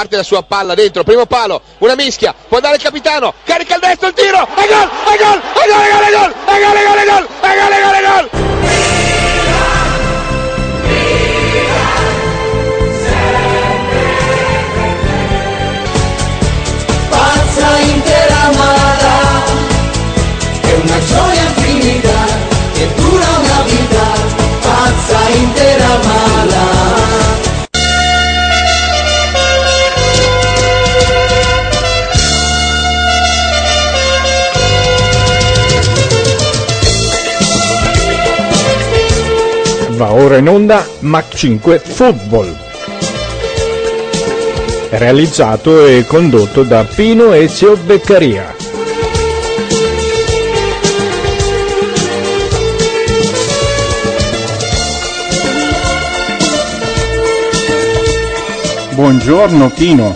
parte la sua palla dentro, primo palo, una mischia, può dare il capitano, carica il destro, il tiro, e gol, e gol, e gol, e gol, e gol, e gol, e gol, e gol, e gol, e gol, e gol. Pazza intera mala, è una gioia infinita che dura una vita, pazza intera mala. Va ora in onda Mac 5 Football, realizzato e condotto da Pino Ezio Beccaria. Buongiorno Pino.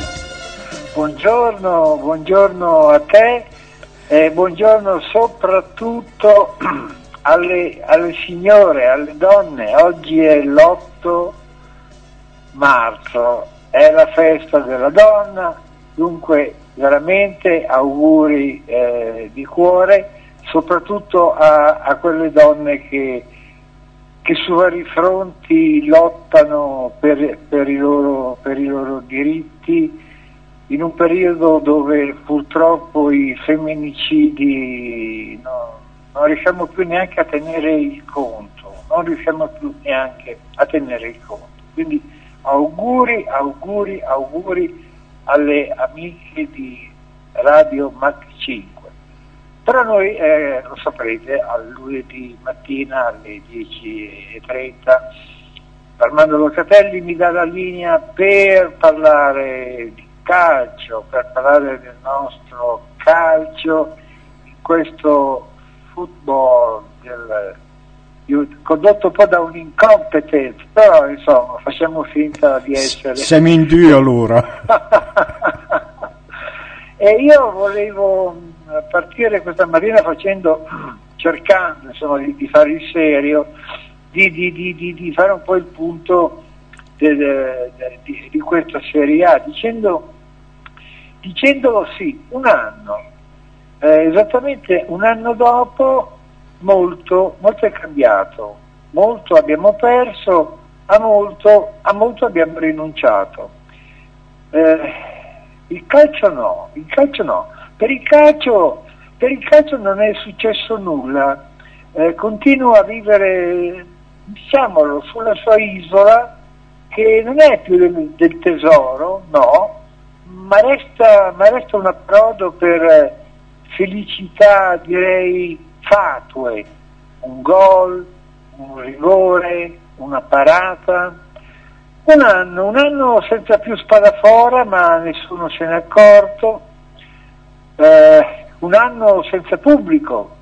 Buongiorno a te e buongiorno soprattutto alle signore, alle donne. Oggi è l'8 marzo, è la festa della donna, dunque veramente auguri di cuore, soprattutto a quelle donne che su vari fronti lottano per i loro diritti, in un periodo dove purtroppo i femminicidi non riusciamo più neanche a tenere il conto, quindi auguri alle amiche di Radio Mac 5. Però noi, lo saprete, al lunedì mattina alle 10:30 Armando Locatelli mi dà la linea per parlare di calcio, per parlare del nostro calcio, in questo football condotto un po' da un incompetente, però insomma facciamo finta di essere. Siamo in due allora. E io volevo partire questa mattina cercando insomma di fare il serio, di fare un po' il punto di questa Serie A, dicendo sì, un anno, esattamente un anno dopo molto è cambiato, molto abbiamo perso, a molto abbiamo rinunciato. Il calcio no, per il calcio non è successo nulla, continua a vivere, diciamolo, sulla sua isola, che non è più del tesoro, no, ma resta un approdo per felicità, direi, fatue, un gol, un rigore, una parata. Un anno senza più spadafora, ma nessuno se n'è accorto. Un anno senza pubblico,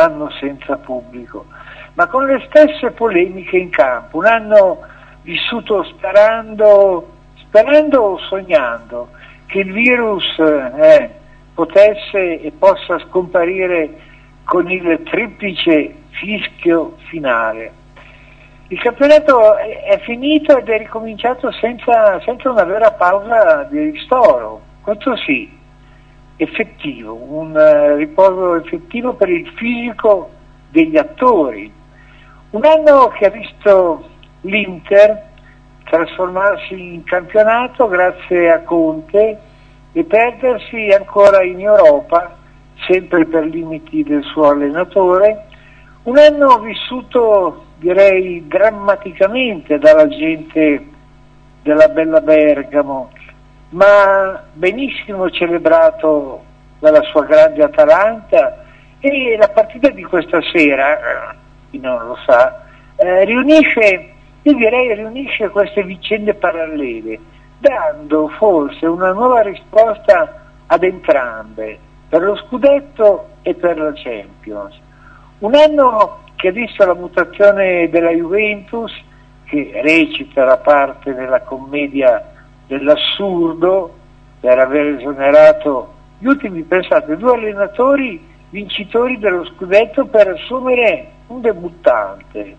ma con le stesse polemiche in campo. Un anno vissuto sperando o sognando che il virus potesse e possa scomparire con il triplice fischio finale. Il campionato è finito ed è ricominciato senza una vera pausa di ristoro, questo sì, effettivo, un riposo effettivo per il fisico degli attori. Un anno che ha visto l'Inter trasformarsi in campionato grazie a Conte e perdersi ancora in Europa, sempre per limiti del suo allenatore. Un anno vissuto, direi, drammaticamente dalla gente della bella Bergamo, ma benissimo celebrato dalla sua grande Atalanta, e la partita di questa sera, chi non lo sa, riunisce queste vicende parallele, dando forse una nuova risposta ad entrambe, per lo scudetto e per la Champions. Un anno che ha visto la mutazione della Juventus, che recita la parte nella commedia dell'assurdo per aver esonerato gli ultimi, pensate, 2 allenatori vincitori dello scudetto per assumere un debuttante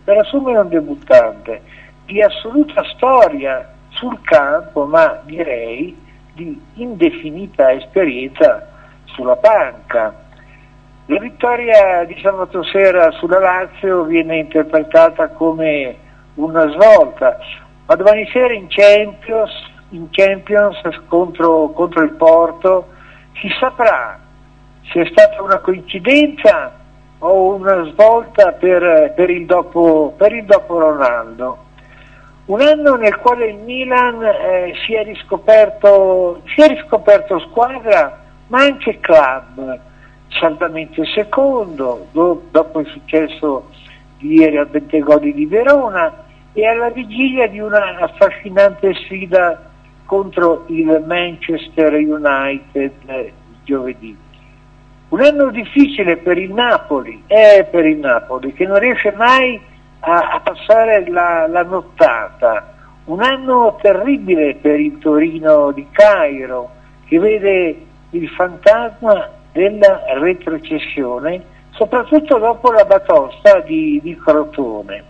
di assoluta storia sul campo, ma direi di indefinita esperienza sulla panca. La vittoria di sabato sera sulla Lazio viene interpretata come una svolta, ma domani sera in Champions contro il Porto si saprà se è stata una coincidenza o una svolta per il dopo Ronaldo. Un anno nel quale il Milan si è riscoperto squadra ma anche club, saldamente secondo dopo il successo di ieri al Bentegodi di Verona e alla vigilia di una affascinante sfida contro il Manchester United giovedì. Un anno difficile per il Napoli che non riesce mai a passare la nottata, un anno terribile per il Torino di Cairo che vede il fantasma della retrocessione, soprattutto dopo la batosta di Crotone.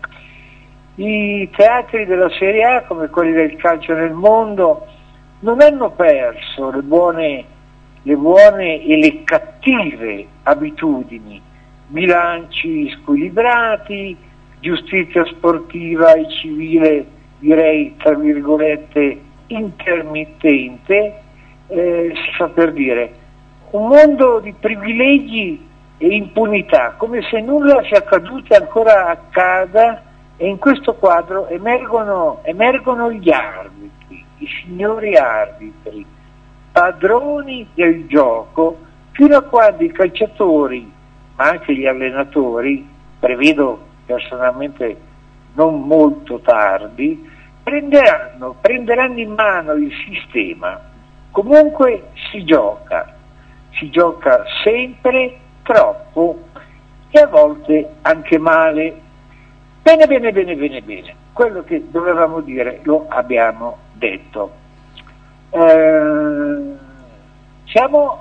I teatri della Serie A, come quelli del calcio nel mondo, non hanno perso le buone e le cattive abitudini, bilanci squilibrati, giustizia sportiva e civile, direi tra virgolette intermittente, si fa per dire, un mondo di privilegi e impunità, come se nulla sia accaduto e ancora accada, e in questo quadro emergono gli arbitri, i signori arbitri, padroni del gioco, fino a quando i calciatori, ma anche gli allenatori, prevedo personalmente non molto tardi, prenderanno in mano il sistema. Comunque si gioca sempre, troppo e a volte anche male. Bene, quello che dovevamo dire lo abbiamo detto. Siamo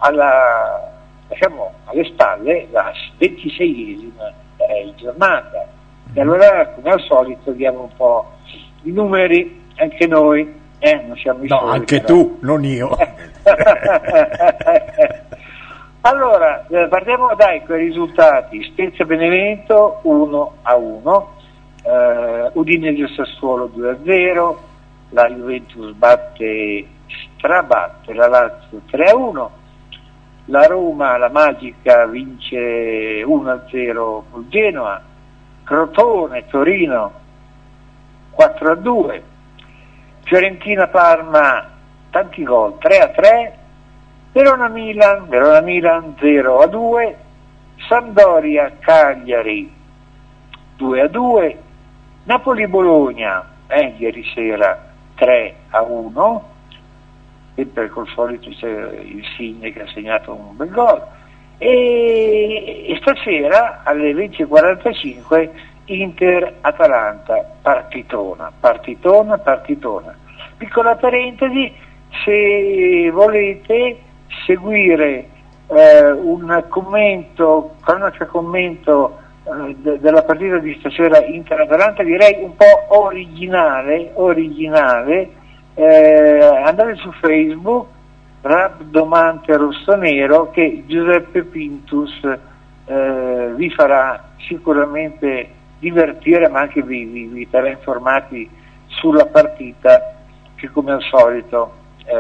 alle spalle la 26esima giornata e allora come al solito diamo un po' i numeri anche noi, non siamo i no, soli, anche però. tu, non io. Allora, partiamo con i risultati. Spezia Benevento 1-1, Udinese Sassuolo 2-0, la Juventus strabatte la Lazio 3-1, la Roma, la Magica, vince 1-0 col Genoa, Crotone Torino 4-2, Fiorentina Parma tanti gol 3-3, Verona Milan 0-2, Sampdoria Cagliari 2-2, Napoli Bologna ieri sera 3-1, sempre col solito il Signe che ha segnato un bel gol, e stasera alle 20:45 Inter-Atalanta, partitona. Piccola parentesi, se volete seguire un cronaca commento della partita di stasera Inter-Atalanta, direi un po' originale, andate su Facebook, Rabdomante Rossonero, che Giuseppe Pintus vi farà sicuramente divertire, ma anche vi terrà informati sulla partita che come al solito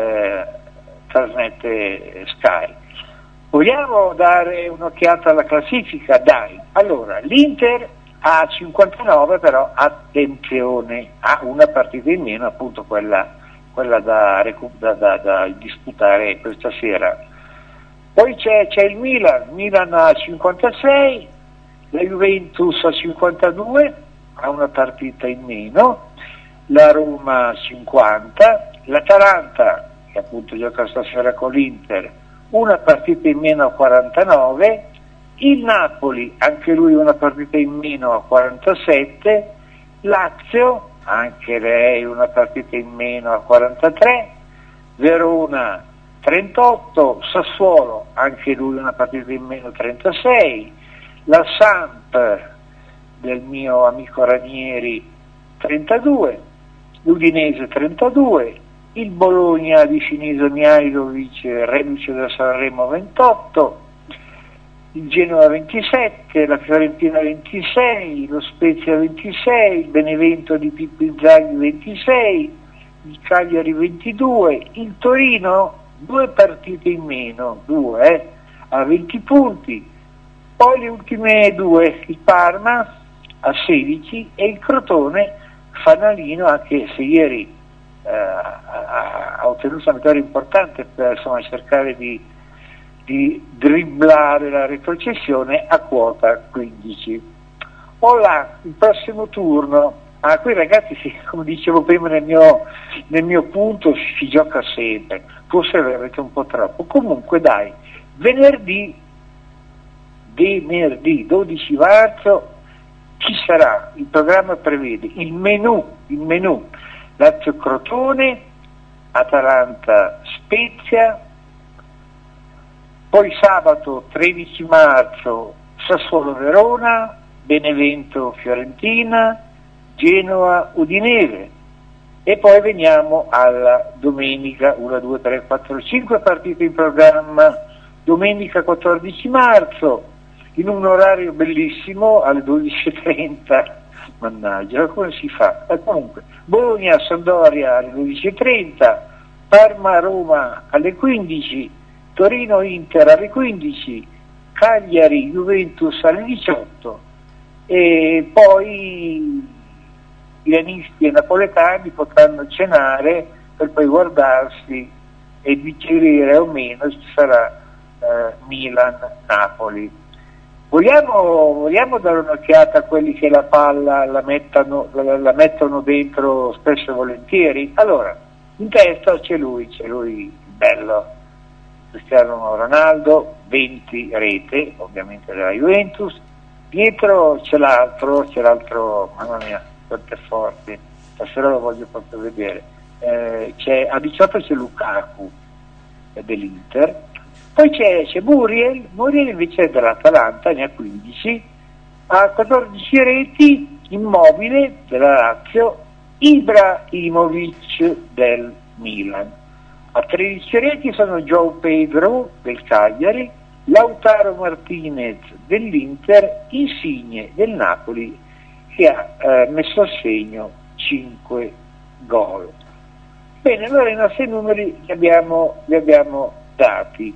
trasmette Sky. Vogliamo dare un'occhiata alla classifica? Dai, allora l'Inter ha 59, però attenzione, ha una partita in meno, appunto quella da disputare questa sera. Poi c'è il Milan ha 56, la Juventus ha 52, ha una partita in meno, la Roma 50, l'Atalanta, che appunto gioca stasera con l'Inter, una partita in meno a 49, il Napoli, anche lui una partita in meno a 47, Lazio, anche lei una partita in meno a 43, Verona 38, Sassuolo, anche lui una partita in meno a 36, la Samp del mio amico Ranieri 32, l'Udinese 32, il Bologna di Sinisa Mihajlovic, reduce da Sanremo 28, il Genoa 27, la Fiorentina 26, lo Spezia 26, il Benevento di Pippo Inzaghi 26, il Cagliari 22, il Torino 2 partite in meno, a 20 punti, poi le ultime 2, il Parma a 16 e il Crotone fanalino, anche se ieri ha ottenuto una vittoria importante per cercare di dribblare la retrocessione, a quota 15. Ora il prossimo turno, qui ragazzi, come dicevo prima nel mio punto, si gioca sempre, forse veramente un po' troppo. Comunque dai, venerdì 12 marzo ci sarà, il programma prevede il menù Lazio Crotone, Atalanta Spezia, poi sabato 13 marzo Sassuolo Verona, Benevento Fiorentina, Genoa Udinese, e poi veniamo alla domenica, 1, 2, 3, 4, 5 partite in programma. Domenica 14 marzo in un orario bellissimo alle 12.30, mannaggia, come si fa? Comunque, Bologna-Sampdoria alle 12.30, Parma-Roma alle 15, Torino-Inter alle 15, Cagliari-Juventus alle 18, e poi i milanisti e napoletani potranno cenare per poi guardarsi e digerire o meno se sarà Milan-Napoli. Vogliamo dare un'occhiata a quelli che la palla la mettono dentro spesso e volentieri? Allora, in testa c'è lui il bello, Cristiano Ronaldo, 20 rete, ovviamente della Juventus. Dietro c'è l'altro, mamma mia, quanto è forte, stasera lo voglio proprio vedere. A 18 c'è Lukaku dell'Inter. Poi c'è Muriel invece dell'Atalanta, ne ha 15, a 14 reti Immobile della Lazio, Ibrahimovic del Milan. A 13 reti sono João Pedro del Cagliari, Lautaro Martinez dell'Inter, Insigne del Napoli, che ha messo a segno 5 gol. Bene, allora i nostri numeri li abbiamo dati.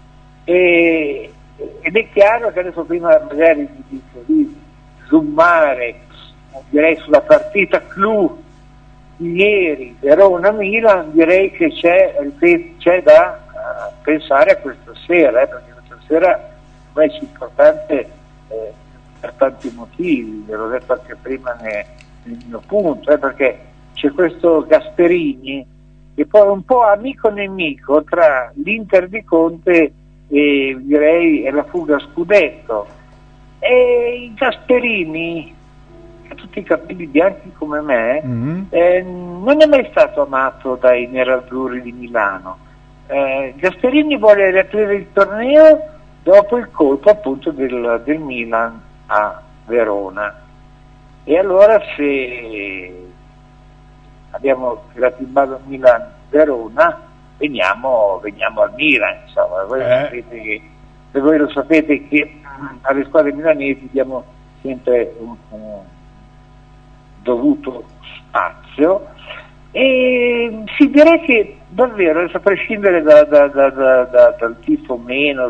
Ed è chiaro che adesso, prima magari di zoomare, direi, sulla partita clou di ieri, Verona-Milan, direi che c'è da pensare a questa sera, perché questa sera è importante per tanti motivi, ve l'ho detto anche prima nel mio punto, perché c'è questo Gasperini che poi è un po' amico-nemico tra l'Inter di Conte e direi è la fuga scudetto, e i Gasperini, tutti i capelli bianchi come me, non è mai stato amato dai nerazzurri di Milano. Gasperini vuole riaprire il torneo dopo il colpo appunto del Milan a Verona, e allora se abbiamo tirato in ballo Milan-Verona, veniamo al Milan, insomma. Voi lo sapete che alle squadre milanesi diamo sempre un dovuto spazio, e si direi che davvero, a prescindere dal tifo meno,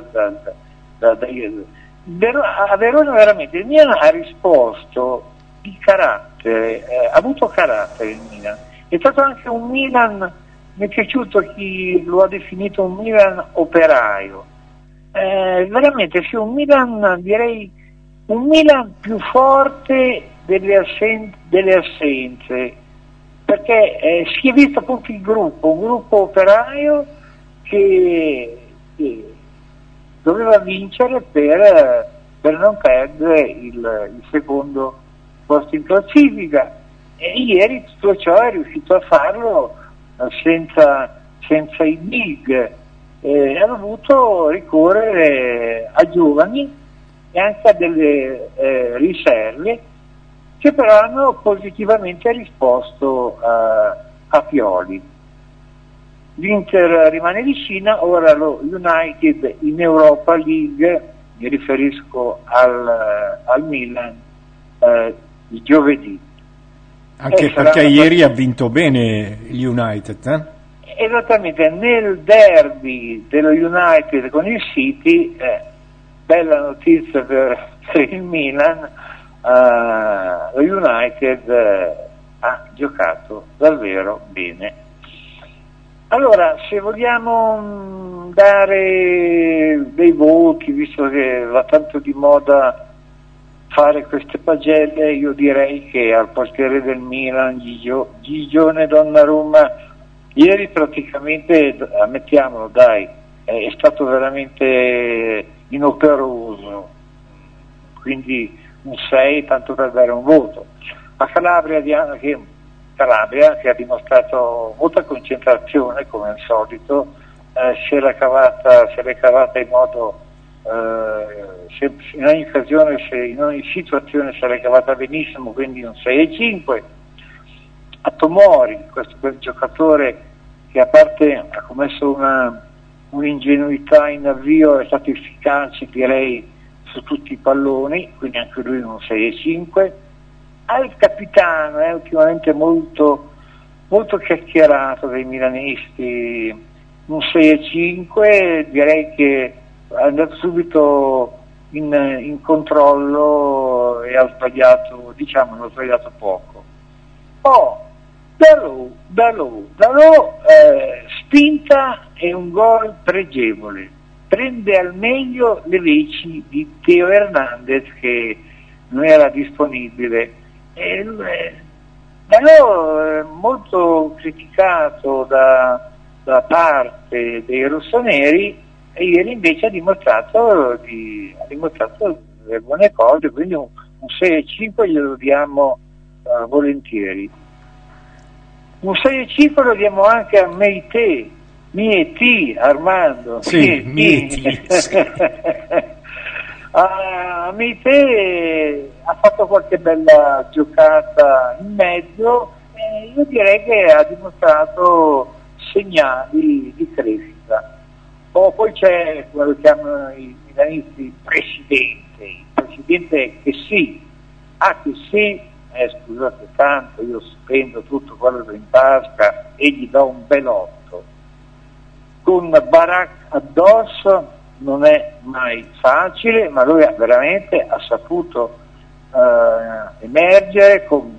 a Verona veramente il Milan ha risposto di carattere, ha avuto carattere il Milan, è stato anche un Milan, mi è piaciuto chi lo ha definito un Milan operaio, veramente sì, un Milan, direi un Milan più forte delle assenze, perché si è visto appunto un gruppo operaio che doveva vincere per non perdere il secondo posto in classifica, e ieri tutto ciò è riuscito a farlo senza i big, ha dovuto ricorrere a giovani e anche a delle riserve che però hanno positivamente risposto a Pioli. l'Inter rimane vicina, ora lo United in Europa League, mi riferisco al Milan, il giovedì. Anche perché ieri ha vinto bene il United, Esattamente, nel derby dello United con il City, bella notizia per il Milan, lo United ha giocato davvero bene. Allora, se vogliamo dare dei voti, visto che va tanto di moda fare queste pagelle, io direi che al portiere del Milan, Gigione Donnarumma, ieri praticamente, ammettiamolo dai, è stato veramente inoperoso, quindi un 6 tanto per dare un voto. A Calabria che ha dimostrato molta concentrazione come al solito, se l'è cavata in modo in ogni occasione, in ogni situazione se l'è cavata benissimo, quindi un 6,5. A Tomori, quel giocatore che a parte ha commesso un'ingenuità in avvio, è stato efficace direi su tutti i palloni, quindi anche lui un 6,5. Al capitano è ultimamente molto, molto chiacchierato dai milanisti, un 6,5, direi che è andato subito in controllo e ha sbagliato poco. Dalò, spinta e un gol pregevole, prende al meglio le veci di Teo Hernandez che non era disponibile. Dalò molto criticato da parte dei rossoneri, e ieri invece ha dimostrato delle buone cose, quindi un 6,5 glielo diamo volentieri. Un 6,5 lo diamo anche a Mieti Armando. Sì, Mieti. Mieti ha fatto qualche bella giocata in mezzo, e io direi che ha dimostrato segnali di crescita. Poi c'è, come lo chiamano i milanisti, il presidente che sì, scusate tanto, io spendo tutto quello che ho in tasca e gli do un belotto. Con Barak addosso non è mai facile, ma lui veramente ha saputo emergere con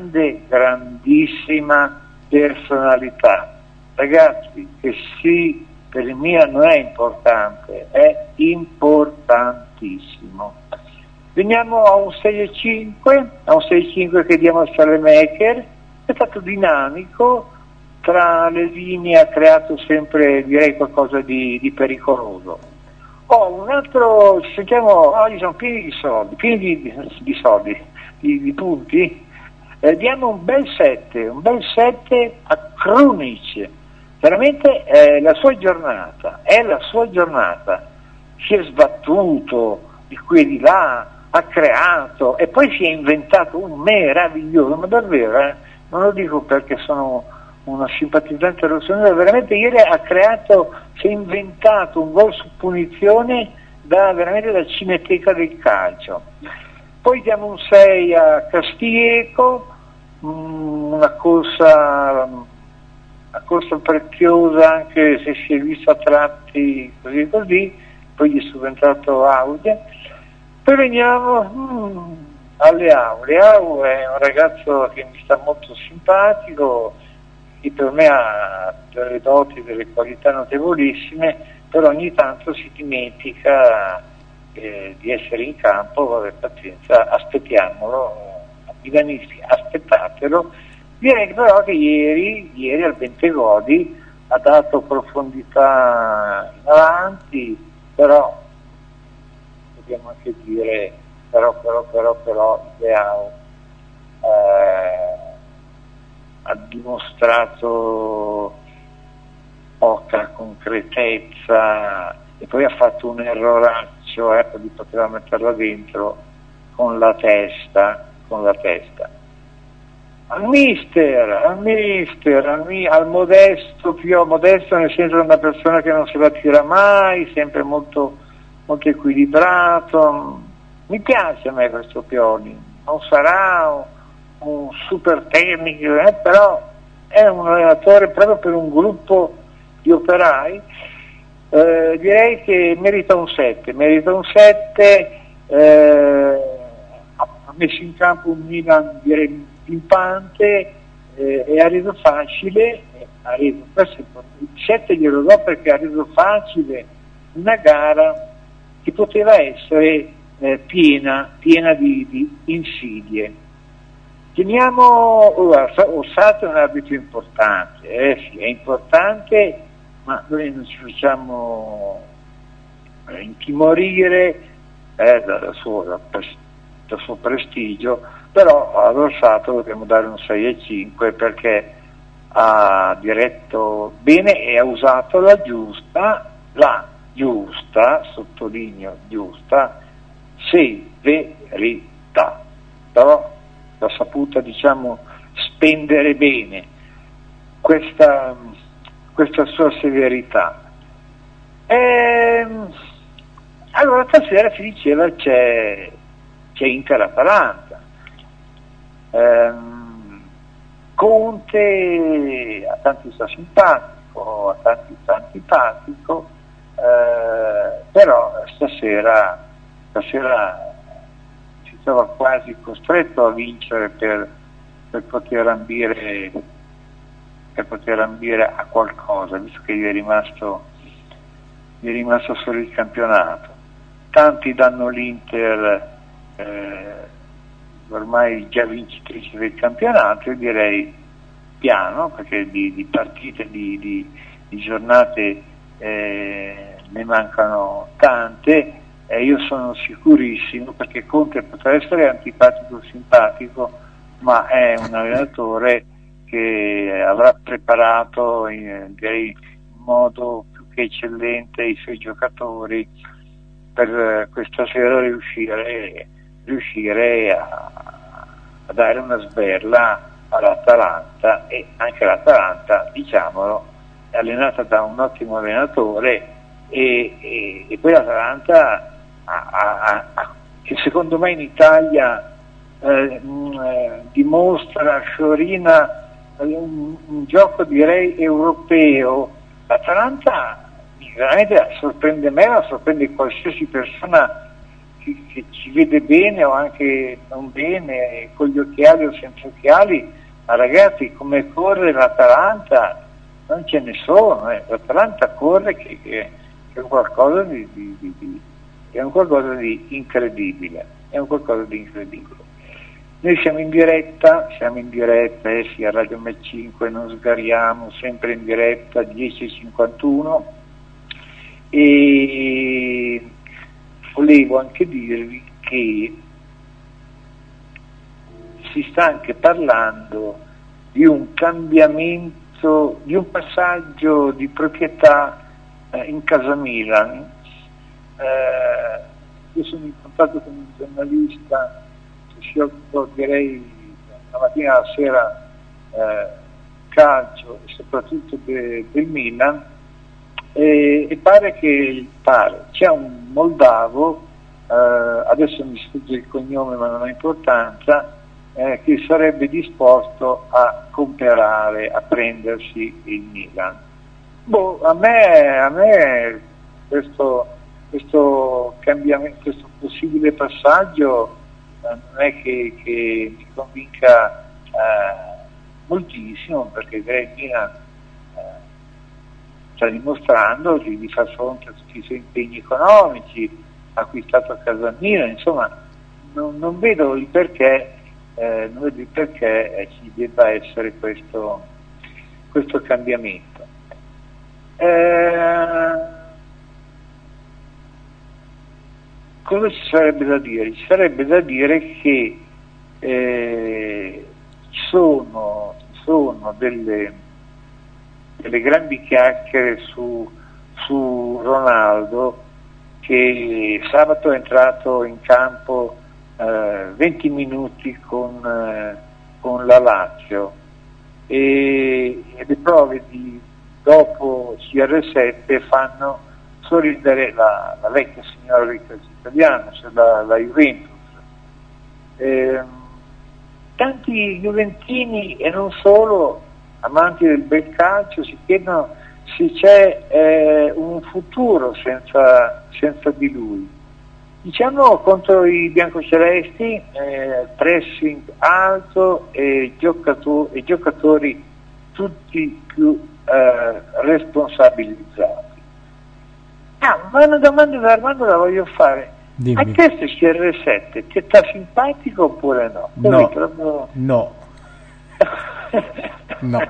grandissima personalità. Ragazzi, che sì, per il Milan non è importante, è importantissimo. Veniamo a un 6,5 che diamo a Salemaker, è stato dinamico, tra le linee ha creato sempre direi qualcosa di pericoloso. Un altro, sentiamo, oggi sono pieni di soldi, di punti, diamo un bel 7 a Krunic. Veramente è la sua giornata, si è sbattuto di qui e di là, ha creato e poi si è inventato un meraviglioso, ma davvero, non lo dico perché sono una simpatizzante rossonera, veramente ieri si è inventato un gol su punizione veramente da cineteca del calcio. Poi diamo un 6 a Castillejo, una corsa preziosa anche se si è visto a tratti così, poi gli è subentrato Aude. Poi veniamo alle Aule. Aule è un ragazzo che mi sta molto simpatico, che per me ha delle doti, delle qualità notevolissime, però ogni tanto si dimentica di essere in campo. Vabbè, pazienza, aspettiamolo, milanisti, aspettatelo. Direi però che ieri al Bentegodi ha dato profondità in avanti, però dobbiamo anche dire però Leao ha dimostrato poca concretezza e poi ha fatto un erroraccio, gli poteva metterla dentro con la testa. al modesto, più modesto nel senso di una persona che non se la tira mai, sempre molto, molto equilibrato. Mi piace a me questo Pioli, non sarà un super tecnico, però è un allenatore proprio per un gruppo di operai. Direi che merita un 7, ha messo in campo un Milan direi pimpante, e ha reso facile, il 7 glielo do perché ha reso facile una gara che poteva essere piena di insidie. Ossato è un arbitro importante, sì, è importante, ma noi non ci facciamo intimorire dal suo prestigio, però ad Ossato dobbiamo dare un 6,5 perché ha diretto bene e ha usato la giusta, sottolineo giusta, severità, però l'ha saputa spendere bene questa sua severità. Allora stasera si diceva c'è Inter-Atalanta. Conte a tanti sta simpatico, a tanti sta antipatico, però stasera si trova quasi costretto a vincere per poter ambire a qualcosa, visto che gli è rimasto solo il campionato. Tanti danno l'Inter ormai già vincitrice del campionato, io direi piano, perché di partite, di giornate ne mancano tante, e io sono sicurissimo, perché Conte potrà essere antipatico o simpatico, ma è un allenatore che avrà preparato direi in modo più che eccellente i suoi giocatori per questa sera riuscire a dare una sberla all'Atalanta, e anche l'Atalanta, diciamolo, è allenata da un ottimo allenatore, e poi l'Atalanta che secondo me in Italia dimostra, sciorina un gioco direi europeo. L'Atalanta veramente sorprende me, ma sorprende qualsiasi persona che ci vede bene o anche non bene, con gli occhiali o senza occhiali. Ma ragazzi, come corre l'Atalanta non ce ne sono, l'Atalanta corre che è un qualcosa di incredibile, Noi siamo in diretta, sì, a Radio Met 5, non sgariamo, sempre in diretta, 10:51, e volevo anche dirvi che si sta anche parlando di un cambiamento, di un passaggio di proprietà in casa Milan. Io sono in contatto con un giornalista che si occupa, direi, la mattina alla sera calcio e soprattutto del Milan, e pare che c'è un moldavo, adesso mi sfugge il cognome ma non ha importanza, che sarebbe disposto a comprare, a prendersi il Milan. A me questo cambiamento, questo possibile passaggio non è che mi convinca moltissimo, perché il Milan sta dimostrando di far fronte a tutti i suoi impegni economici, ha acquistato a casa Milan, insomma non vedo il perché ci debba essere questo cambiamento. Cosa ci sarebbe da dire? Ci sarebbe da dire che ci sono delle grandi chiacchiere su Ronaldo, che sabato è entrato in campo 20 minuti con con la Lazio e le prove dopo CR7 fanno sorridere la vecchia signora del calcio italiano, cioè la Juventus. Tanti juventini e non solo, amanti del bel calcio, si chiedono se c'è un futuro senza di lui. Diciamo contro i biancocelesti, pressing alto e giocatori tutti più responsabilizzati. Ma una domanda da Armando la voglio fare. Dimmi. A te questo CR7 ti sta simpatico oppure no? No, proprio... no. No.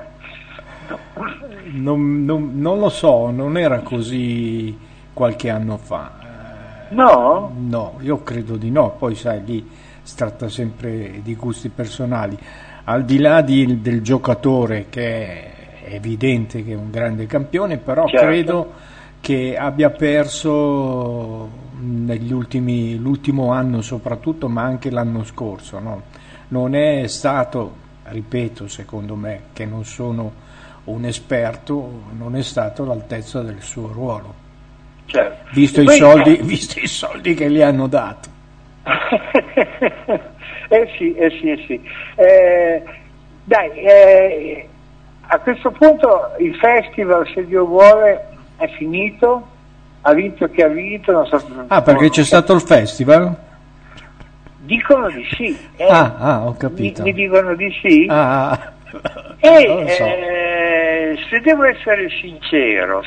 Non lo so, non era così qualche anno fa. No? No, io credo di no. Poi sai, lì si tratta sempre di gusti personali. Al di là del giocatore, che è evidente che è un grande campione, però certo, credo che abbia perso l'ultimo anno soprattutto, ma anche l'anno scorso, no? Non è stato, ripeto, secondo me, che non sono un esperto, non è stato all'altezza del suo ruolo, certo. visto i soldi che gli hanno dato. Sì. A questo punto il festival, se Dio vuole, è finito. Ha vinto chi ha vinto, non so. Perché c'è stato il festival? Dicono di sì. Ho capito. Mi dicono di sì. Non lo so. Se devo essere sincero,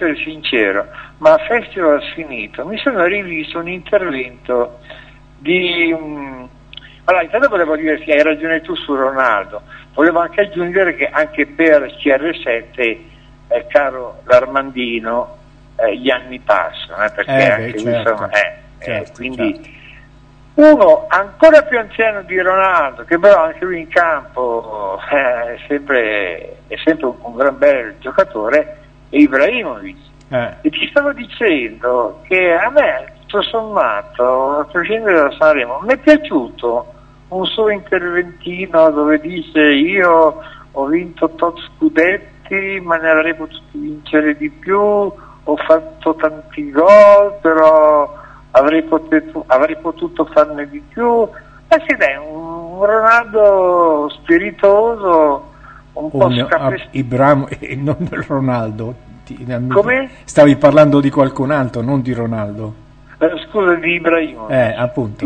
ma il festival finito, mi sono rivisto un intervento di... Allora, intanto volevo dire che hai ragione tu su Ronaldo, volevo anche aggiungere che anche per CR7, caro l'Armandino, gli anni passano, perché anche certo, insomma, certo, quindi certo. Uno ancora più anziano di Ronaldo, che però anche lui in campo è sempre un gran bel giocatore, è Ibrahimovic. E ti stavo dicendo che a me, tutto sommato, a prescindere da Sanremo, mi è piaciuto un suo interventino dove dice: io ho vinto tot scudetti, ma ne avrei potuto vincere di più, ho fatto tanti gol, però avrei potuto farne di più. Sì, dai, un Ronaldo spiritoso, un po' Ibrahimo, non Ronaldo. Come? Stavi parlando di qualcun altro, non di Ronaldo. Scusa, di Ibrahimo. Appunto.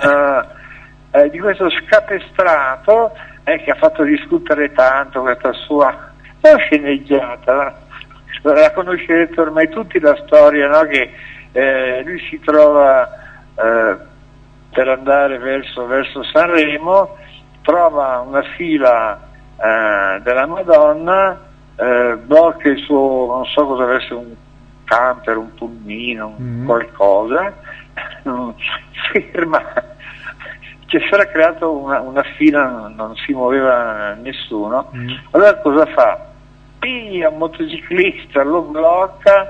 Di questo scapestrato che ha fatto discutere tanto questa sua sceneggiata. La conoscerete ormai tutti la storia, no? Che lui si trova per andare verso Sanremo, trova una fila della Madonna, blocca il suo, non so cosa avesse, un camper, un pulmino, qualcosa, ferma, si era creato una fila, non si muoveva nessuno. Allora cosa fa? Piglia un motociclista, lo blocca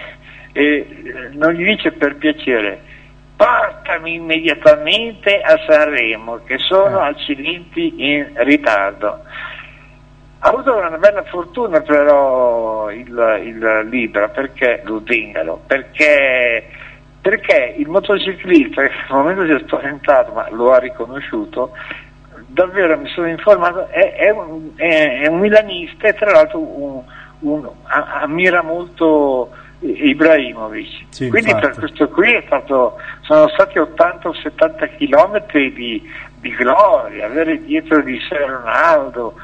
e non gli dice: per piacere, portami immediatamente a Sanremo, che sono accidenti in ritardo. Ha avuto una bella fortuna però il Libra, perché lo Zingaro, perché il motociclista, che al momento si è spaventato ma lo ha riconosciuto, davvero mi sono informato, è un milanista e tra l'altro ammira molto Ibrahimovic, sì, quindi infatti. Per questo qui sono stati 80 o 70 chilometri di gloria, avere dietro di sé Ronaldo,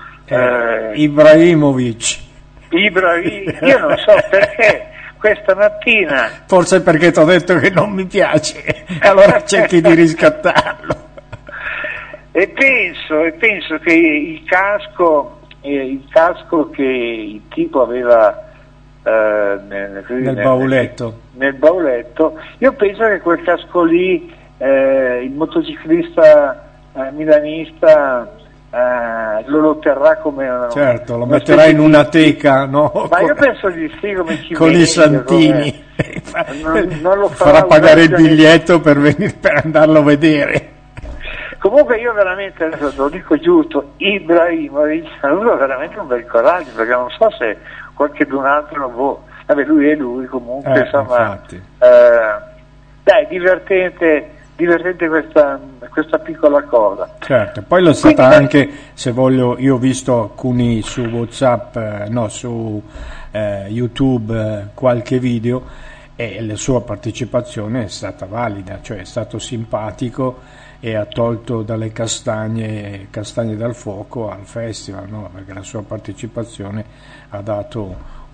Ibrahimovic. Io non so perché questa mattina, forse perché ti ho detto che non mi piace, allora cerchi di riscattarlo. E penso che il casco che il tipo aveva nel bauletto, io penso che quel casco lì il motociclista milanista lo terrà come certo, lo metterà in una teca, no? Ma io penso di sì, come ci con i santini, non lo farà pagare il biglietto per andarlo a vedere. Comunque io veramente, adesso lo dico giusto, Ibrahimovic ha avuto veramente un bel coraggio, perché non so se qualcun altro, vabbè, lui è lui comunque, insomma, dai, divertente questa piccola cosa. Certo, poi l'ho stata anche, se voglio, io ho visto alcuni su WhatsApp, su YouTube, qualche video, e la sua partecipazione è stata valida, cioè è stato simpatico e ha tolto dalle castagne dal fuoco al festival, no? Perché la sua partecipazione ha dato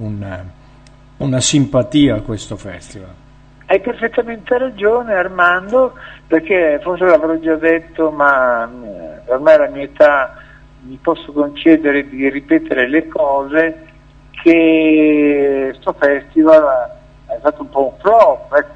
una simpatia a questo festival. Hai perfettamente ragione, Armando, perché forse l'avrò già detto, ma ormai alla mia età mi posso concedere di ripetere le cose, che sto festival è stato un po' un flop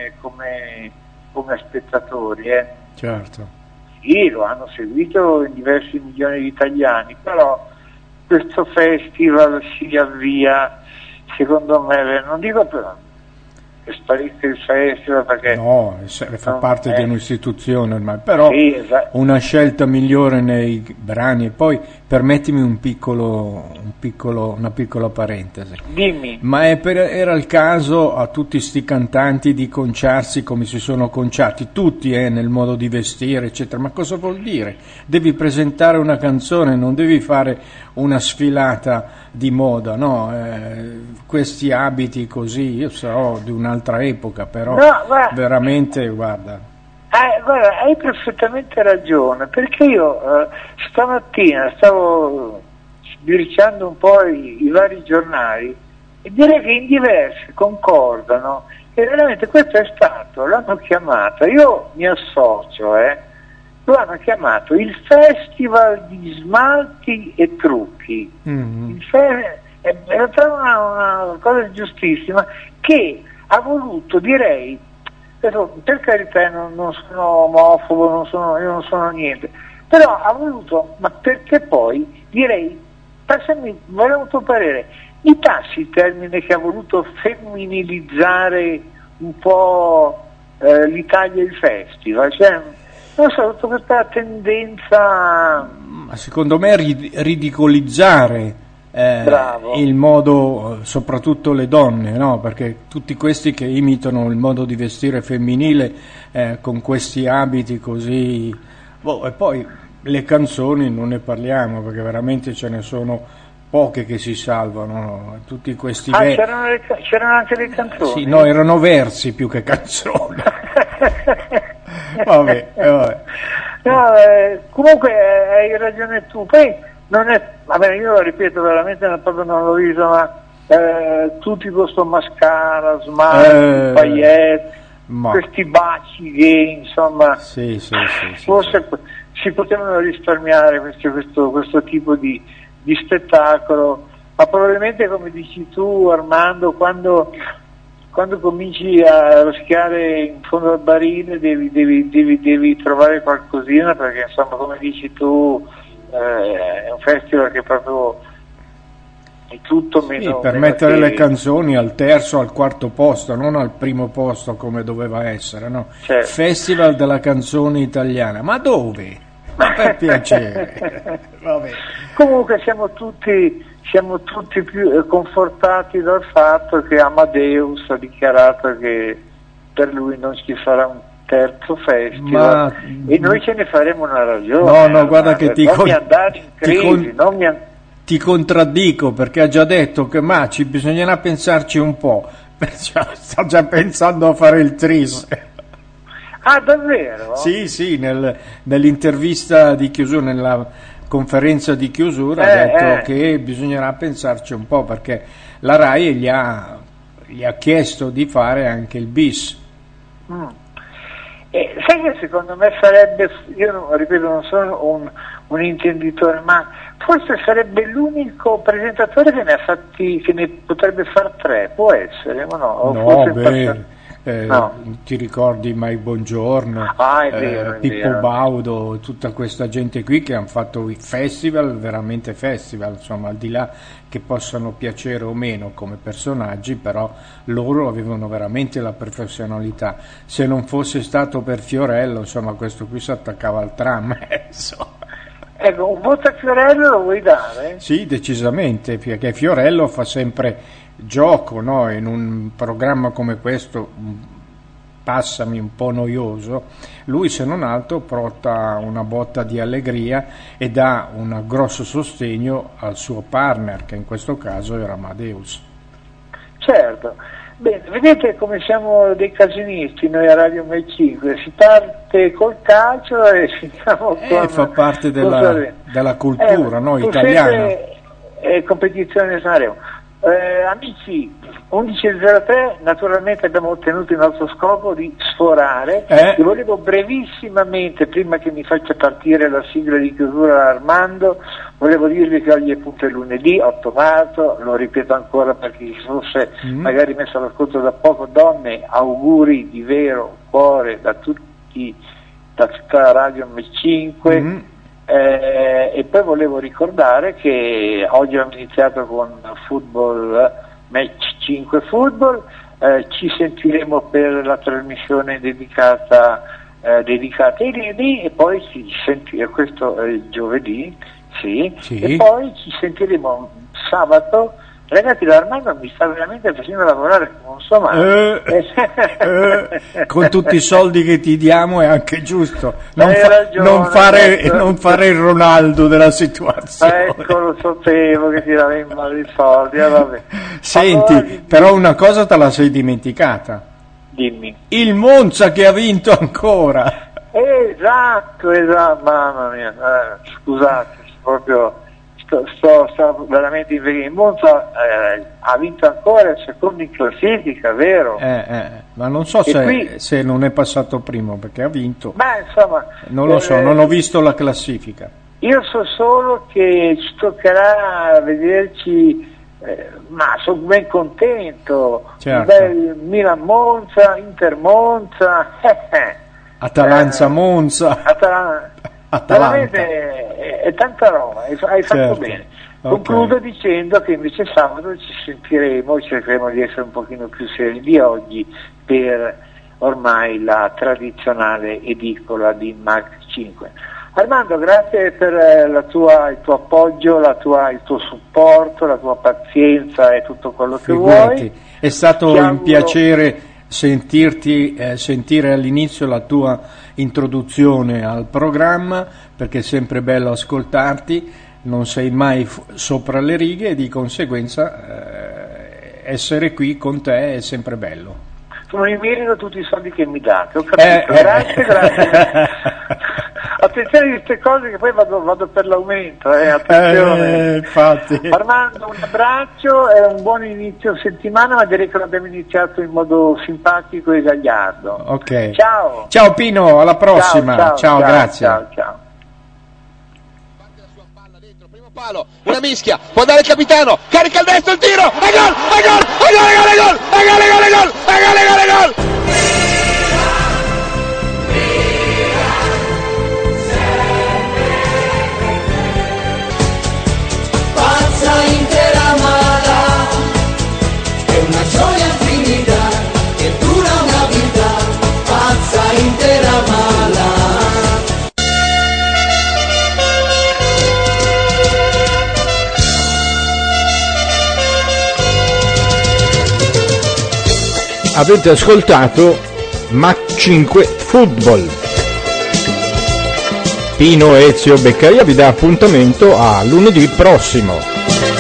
come spettatori. Certo. Sì, lo hanno seguito in diversi milioni di italiani, però questo festival si avvia, secondo me, non dico che sparisse il festival, perché no, fa parte di un'istituzione ormai, però sì, esatto, una scelta migliore nei brani. E poi permettimi una piccola parentesi. Dimmi. Ma era il caso a tutti sti cantanti di conciarsi come si sono conciati, tutti nel modo di vestire, eccetera. Ma cosa vuol dire? Devi presentare una canzone, non devi fare una sfilata di moda, no? Questi abiti così, io sarò di un'altra epoca, però veramente, guarda, hai perfettamente ragione, perché io stamattina stavo sbirciando un po' i vari giornali e direi che in diversi concordano, e veramente questo è stato, l'hanno chiamato, io mi associo, lo hanno chiamato il Festival di Smalti e Trucchi. È una cosa giustissima, che ha voluto, direi, per carità non sono omofobo, io non sono niente, però ha voluto, ma perché poi, direi, vorrei un tuo parere, mi passi il termine che ha voluto femminilizzare un po' l'Italia e il festival, cioè, non so, tutta questa tendenza, secondo me, ridicolizzare il modo, soprattutto le donne, no? Perché tutti questi che imitano il modo di vestire femminile con questi abiti così, e poi le canzoni non ne parliamo, perché veramente ce ne sono poche che si salvano, no? Tutti questi c'erano anche le canzoni? Sì, no, erano versi più che canzoni. Vabbè. No, comunque hai ragione tu, poi non è, io lo ripeto, veramente proprio non l'ho visto, ma tutti con sto mascara, smalti, paillette, questi baci gay, insomma, sì, forse si potevano risparmiare questo tipo di spettacolo, ma probabilmente, come dici tu, Armando, quando cominci a roschiare in fondo al barile devi trovare qualcosina, perché insomma, come dici tu, è un festival che proprio è tutto meno, per mettere le canzoni al terzo, al quarto posto, non al primo posto come doveva essere, no? Certo. Festival della canzone italiana, ma dove? Ma per piacere. Vabbè. Comunque siamo tutti più confortati dal fatto che Amadeus ha dichiarato che per lui non ci sarà un terzo festival, e noi ce ne faremo una ragione. No, guarda che ti contraddico, perché ha già detto che bisognerà pensarci un po', perciò sta già pensando a fare il tris. Ah, davvero? Sì, nell'intervista di chiusura, nella conferenza di chiusura ha detto che bisognerà pensarci un po', perché la RAI gli ha chiesto di fare anche il bis. Sai che secondo me sarebbe, io ripeto, non sono un intenditore, ma forse sarebbe l'unico presentatore che ne potrebbe far 3, può essere, o no? No, No. Ti ricordi Mai Buongiorno, È vero, Pippo Baudo, tutta questa gente qui che hanno fatto i festival, veramente festival, insomma, al di là che possano piacere o meno come personaggi, però loro avevano veramente la professionalità. Se non fosse stato per Fiorello, insomma, questo qui si attaccava al tram. Ecco, un voto a Fiorello lo vuoi dare? Sì, decisamente, perché Fiorello fa sempre gioco, no? In un programma come questo, passami, un po' noioso, lui se non altro porta una botta di allegria e dà un grosso sostegno al suo partner, che in questo caso era Amadeus. Certo. Bene, vedete come siamo dei casinisti noi a Radio Mai 5, si parte col calcio e finiamo con... fa parte della cultura, no, italiana. Competizione Sanremo. Amici, 11.03, naturalmente abbiamo ottenuto il nostro scopo di sforare. E volevo brevissimamente, prima che mi faccia partire la sigla di chiusura Armando, volevo dirvi che oggi è appunto lunedì 8 marzo, lo ripeto ancora perché chi fosse magari messo all'ascolto da poco, donne, auguri di vero cuore da tutti, da tutta la Radio M5. E poi volevo ricordare che oggi abbiamo iniziato con Football Match 5 Football, ci sentiremo per la trasmissione dedicata ai Ledi e poi ci sentiremo, questo è il giovedì, sì. E poi ci sentiremo sabato. Ragazzi, l'Armando mi sta veramente facendo lavorare come un suo male. Con tutti i soldi che ti diamo è anche giusto non fare il Ronaldo della situazione. Ecco, lo sapevo che ti davi in mano i soldi. Vabbè. Senti, allora, però una cosa te la sei dimenticata. Dimmi. Il Monza che ha vinto ancora. Esatto, mamma mia, scusate, proprio sto veramente in Monza, ha vinto ancora il secondo in classifica, vero? Ma non so se non è passato primo perché ha vinto. Ma insomma, non lo so, non ho visto la classifica. Io so solo che ci toccherà vederci, ma sono ben contento. Certo. Bel Milan Monza, Inter Monza, Atalanta Monza. Veramente è tanta roba, hai fatto bene. Concludo dicendo che invece sabato ci sentiremo, cercheremo di essere un pochino più seri di oggi per ormai la tradizionale edicola di Mag 5. Armando, grazie per il tuo appoggio, il tuo supporto, la tua pazienza e tutto quello che vuoi. È stato un piacere sentire all'inizio la tua introduzione al programma, perché è sempre bello ascoltarti, non sei mai sopra le righe e di conseguenza essere qui con te è sempre bello. Non mi merito tutti i soldi che mi date, ho capito, grazie. Attenzione a queste cose che poi vado per l'aumento, attenzione. Infatti. Armando, un abbraccio e un buon inizio settimana, ma direi che l'abbiamo iniziato in modo simpatico e gagliardo. Ok. Ciao. Ciao Pino, alla prossima. Ciao, grazie. Ciao. Palo, una mischia, può andare il capitano, carica il destro, il tiro, e gol! Pazza intera mala, è una gioia infinita, che dura una vita, pazza intera mala. Avete ascoltato Mag 5 Football. Pino Ezio Beccaria vi dà appuntamento a lunedì prossimo.